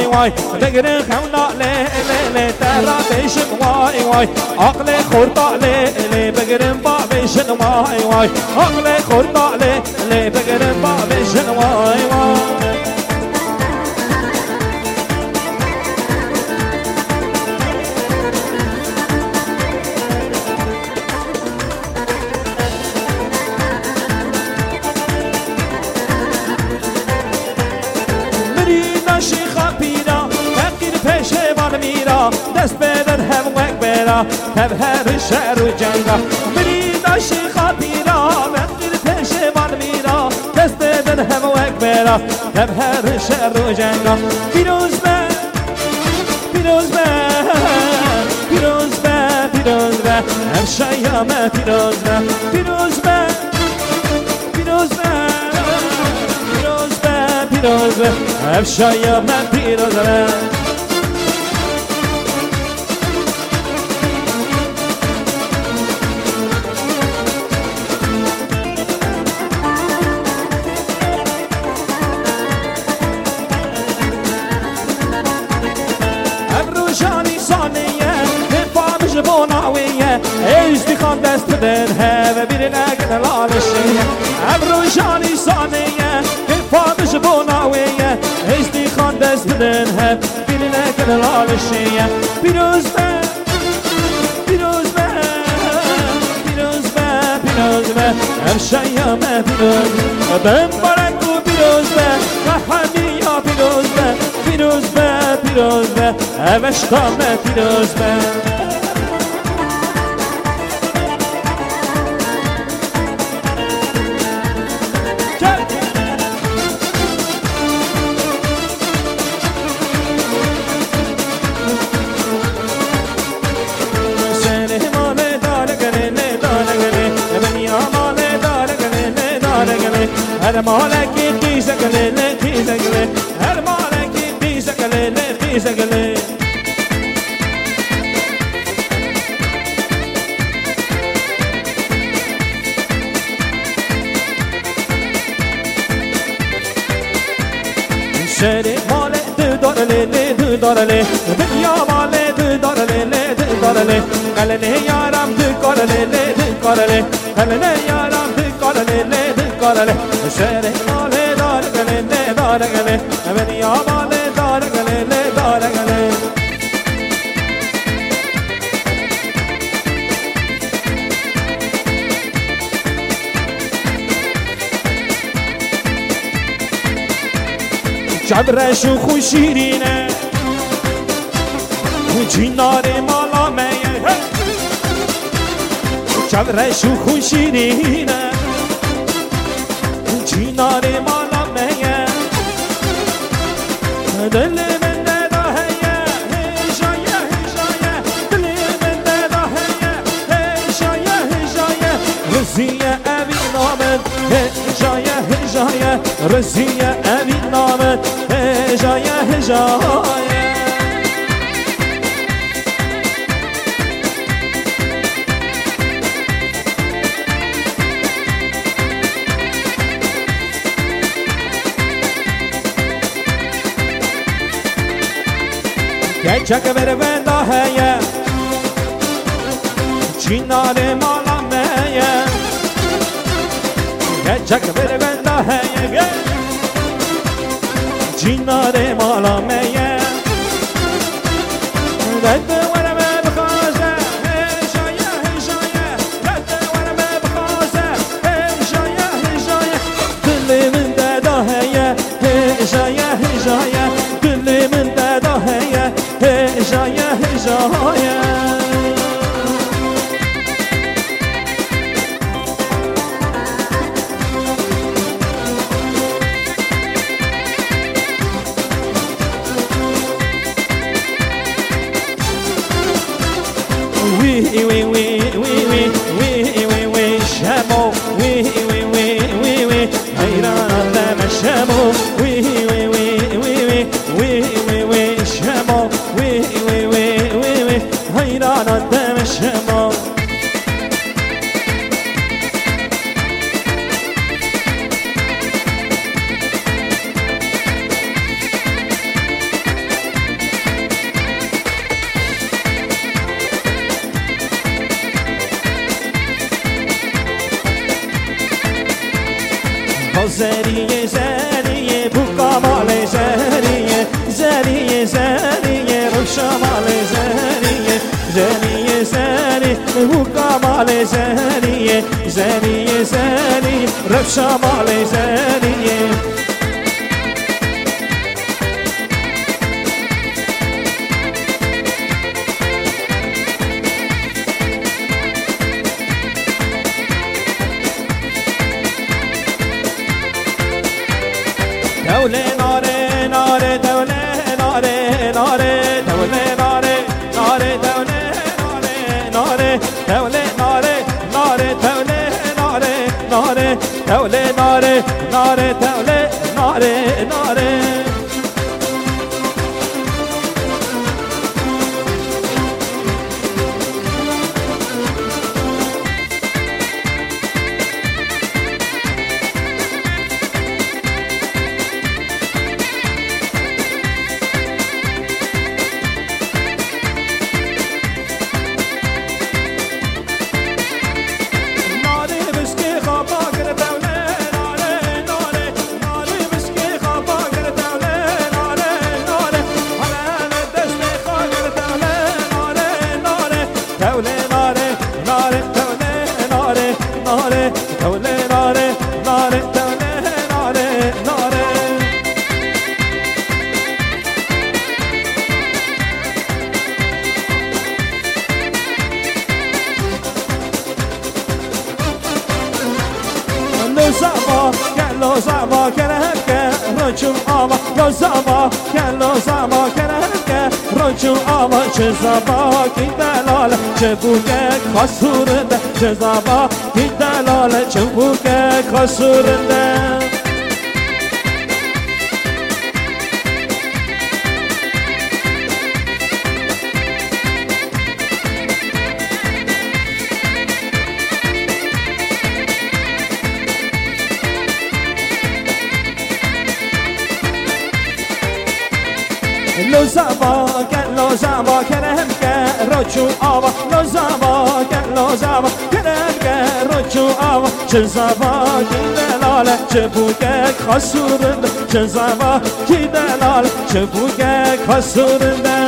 وای بگرن خونا لی ترا بشن وای عقل خورتا لی بگرن با بشن وای عقل خورتا لی بگرن با بشن وای دست بدن هم وک برا هم هر شهر و جنگا مرید عاشقا پیرا وقتی پشمان میرا دست بدن هم وک برا هم هر شهر و جنگا پیروز به پیروز به پیروز به پیروز به هر شیامه پیروز به پیروز به پیروز به پیروز به پیروز به هر شیامه پیروز به ایش دیخوان دست بدن و بیرین اگن لالشیه ابرو جانی سانیه پادش بوناویه ایش دیخوان دست بدن و بیرین اگن لالشیه پیروز به پیروز به پیروز به پیروز به هر شیامه پیروز بم بارکو پیروز به قهمی یا پیروز به پیروز به پیروز به اوشتامه پیروز به هر مالکی قیزه گله قیزه گله هر مالکی قیزه گله قیزه گله شهر مال دو دارله دنیا مال دو دارله قلنه یارم دو کارله قلنه یارم دو کارله شهر مال دارگله دنیا مال دارگله جبرش و خوشیرینه جینار مالا میه جبرش و خوشیرینه جینار مالا میه دل من داهیه هجایه دل من داهیه هجایه رزیه اوی نامد هجایه رزیه اوی نامد هجایه گچک بر بنده هیه چینار مالا میه گچک بر بنده هیه چینار مالا میه رد ورم بخوازه هجایه رد ورم بخوازه هجایه دل من داده هیه هجایه دل من داده هیه هجایه وی شمو وی حیران آدم شمو وی شمو وی حیران آدم شمو زریه زریه بو کمال زریه زریه زریه رو شمال زریه زریه زریه بو کمال زریه زریه زریه رو شمال زریه دوله ناره ناره دوله ناره ناره دوله ناره ناره دوله ناره ناره دوله ناره ناره دوله ناره ناره دوله ناره ناره دوله ناره ناره لو زعما كرهك رجو آما لو زعما لو زعما كرهك رجو آما چه زعما کی دلال چه بوگه خسورنده چه زعما کی دلال چه بوگه خسورنده لو زعما كرهم رجو آوا لو زعما كرهم رجو آوا چه زعما کی دلال چه بوگه خسورنده چه زعما کی دلال چه بوگه خسورنده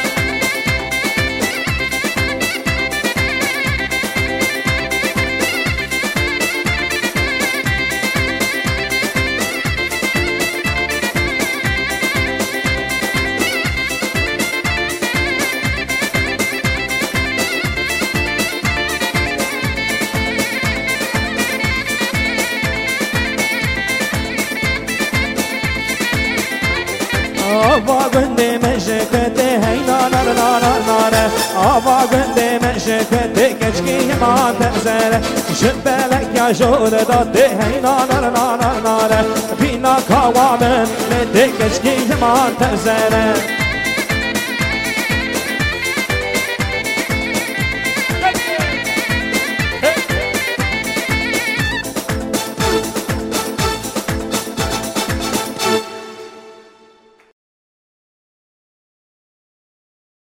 آوا گنده مشکته هی نانا نانا نانا آوا گنده مشکته کچکی ما تزره شبلک یا جور داده هی نانا نانا نانا بینا کاوامن نده کچکی ما تزره